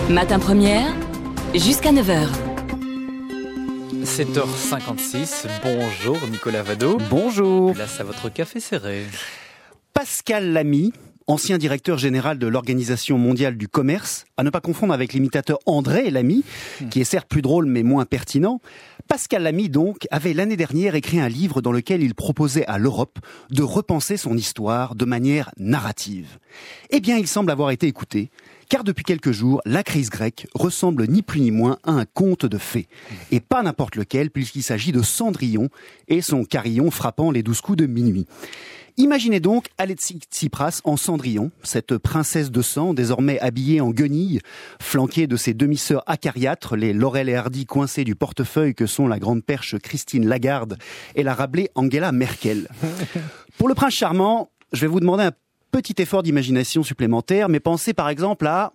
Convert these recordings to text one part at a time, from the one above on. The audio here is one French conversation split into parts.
Matin Première, jusqu'à 9h. 7h56, bonjour Nicolas Vado. Bonjour. Place à votre café serré. Pascal Lamy, ancien directeur général de l'Organisation mondiale du commerce, à ne pas confondre avec l'imitateur André Lamy, qui est certes plus drôle mais moins pertinent. Pascal Lamy, donc, avait l'année dernière écrit un livre dans lequel il proposait à l'Europe de repenser son histoire de manière narrative. Eh bien, il semble avoir été écouté, car depuis quelques jours, la crise grecque ressemble ni plus ni moins à un conte de fées. Et pas n'importe lequel, puisqu'il s'agit de Cendrillon et son carillon frappant les 12 coups de minuit. Imaginez donc Alexis Tsipras en Cendrillon, cette princesse de sang désormais habillée en guenille, flanquée de ses demi-sœurs acariâtres, les Laurel et Hardy coincés du portefeuille que sont la grande perche Christine Lagarde et la rablée Angela Merkel. Pour le prince charmant, je vais vous demander un petit effort d'imagination supplémentaire, mais pensez par exemple à...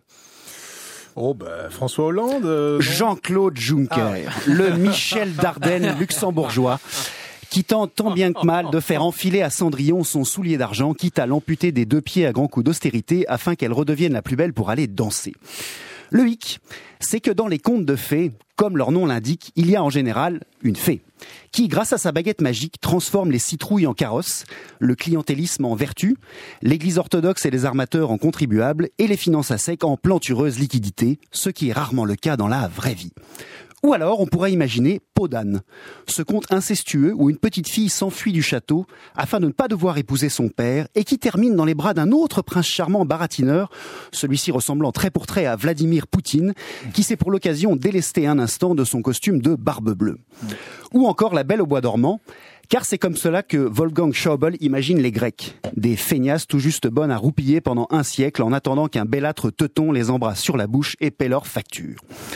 François Hollande Jean-Claude Juncker, le Michel Dardenne luxembourgeois, qui tente tant bien que mal de faire enfiler à Cendrillon son soulier d'argent, quitte à l'amputer des 2 pieds à grands coups d'austérité afin qu'elle redevienne la plus belle pour aller danser. Le hic, c'est que dans les contes de fées, comme leur nom l'indique, il y a en général une fée, qui, grâce à sa baguette magique, transforme les citrouilles en carrosses, le clientélisme en vertu, l'église orthodoxe et les armateurs en contribuables, et les finances à sec en plantureuses liquidités, ce qui est rarement le cas dans la vraie vie. Ou alors, on pourrait imaginer Peau d'âne, ce conte incestueux où une petite fille s'enfuit du château afin de ne pas devoir épouser son père et qui termine dans les bras d'un autre prince charmant baratineur, celui-ci ressemblant trait pour trait à Vladimir Poutine, qui s'est pour l'occasion délesté un instant de son costume de barbe bleue. Ou encore La Belle au bois dormant, car c'est comme cela que Wolfgang Schäuble imagine les Grecs. Des feignasses tout juste bonnes à roupiller pendant un siècle en attendant qu'un bellâtre teuton les embrasse sur la bouche et paie leur facture.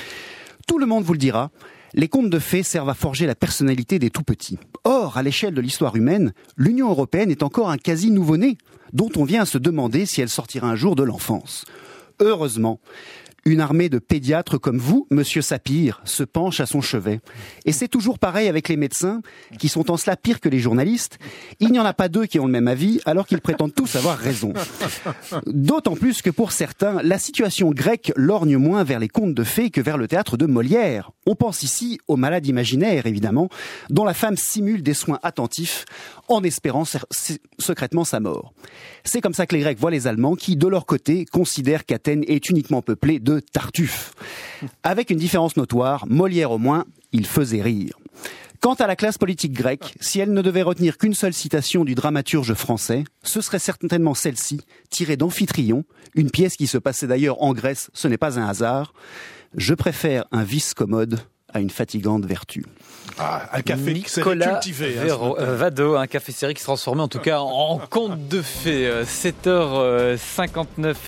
Tout le monde vous le dira, les contes de fées servent à forger la personnalité des tout-petits. Or, à l'échelle de l'histoire humaine, l'Union européenne est encore un quasi-nouveau-né, dont on vient à se demander si elle sortira un jour de l'enfance. Heureusement, une armée de pédiatres comme vous, monsieur Sapir, se penche à son chevet. Et c'est toujours pareil avec les médecins, qui sont en cela pires que les journalistes. Il n'y en a pas 2 qui ont le même avis, alors qu'ils prétendent tous avoir raison. D'autant plus que pour certains, la situation grecque lorgne moins vers les contes de fées que vers le théâtre de Molière. On pense ici aux malades imaginaires, évidemment, dont la femme simule des soins attentifs en espérant secrètement sa mort. C'est comme ça que les Grecs voient les Allemands qui, de leur côté, considèrent qu'Athènes est uniquement peuplée de Tartuffe. Avec une différence notoire, Molière au moins, il faisait rire. Quant à la classe politique grecque, si elle ne devait retenir qu'une seule citation du dramaturge français, ce serait certainement celle-ci, tirée d'Amphitryon, une pièce qui se passait d'ailleurs en Grèce, ce n'est pas un hasard. Je préfère un vice commode à une fatigante vertu. Un café Nicolas cultivé. Vado, un café serré qui se transformait en tout cas en conte de fées. 7h59.